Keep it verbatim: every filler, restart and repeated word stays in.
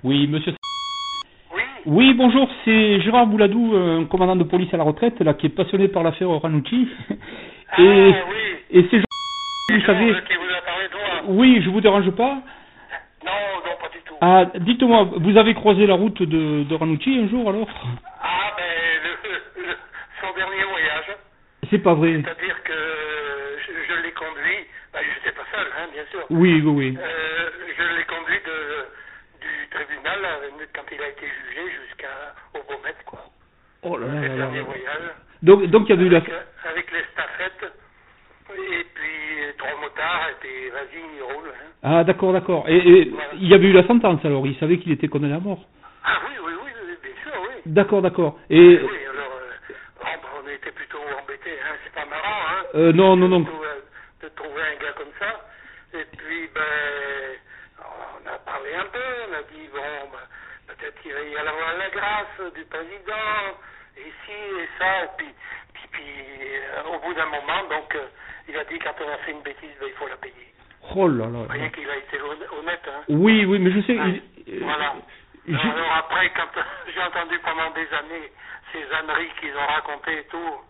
Oui, monsieur. Oui. Oui, bonjour, c'est Gérard Bouladou, un commandant de police à la retraite, là, qui est passionné par l'affaire Ranucci. Ah Et, oui. et c'est Jean, C'est vous savez. Georges qui vous a parlé de moi. Oui, je vous dérange pas. Non, non, pas du tout. Ah, dites-moi, vous avez croisé la route de, de Ranucci un jour alors? Ah ben, le, le- son dernier voyage. C'est pas vrai. C'est-à-dire que je, je l'ai conduit, ben, je n'étais pas seul, hein, bien sûr. Oui, oui, oui. Euh, je l'ai conduit de, du tribunal euh, quand il a été jugé jusqu'au Beaumet, quoi. Oh là là Le là dernier là. voyage. Donc, donc il y avait eu la... Avec, euh, avec l'estafette, et puis trois motards, et puis vas-y, il roule. Hein. Ah, d'accord, d'accord. Et, et Voilà. il y avait eu la sentence alors, il savait qu'il était condamné à mort. Ah oui, oui, oui, oui, bien sûr, oui. D'accord, d'accord. Oui, Et... oui, alors, euh, bon, ben, on était plutôt embêtés, hein, c'est pas marrant, hein, Euh, non, non, non. de, trouver, de trouver un gars comme ça. Et puis, ben, on a parlé un peu, on a dit, bon, ben, peut-être qu'il va y avoir la grâce du président, et ci, et ça, et puis, puis, puis euh, au bout d'un moment, donc, euh, il a dit, quand on a fait une bêtise, ben, il faut la payer. Oh là là. Vous voyez qu'il a été honnête, hein. Oui, oui, mais je sais... Ouais, il- voilà. j'ai- Alors après, quand j'ai entendu pendant des années ces âneries qu'ils ont racontées et tout,